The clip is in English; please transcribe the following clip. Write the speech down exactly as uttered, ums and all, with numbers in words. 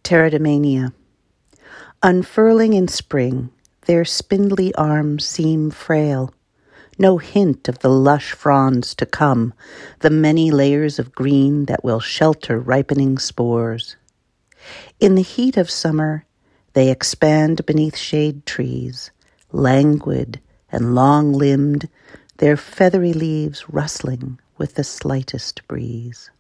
Pteridamania. Unfurling in spring, their spindly arms seem frail. No hint of the lush fronds to come, the many layers of green that will shelter ripening spores. In the heat of summer, they expand beneath shade trees, languid and long-limbed, their feathery leaves rustling with the slightest breeze.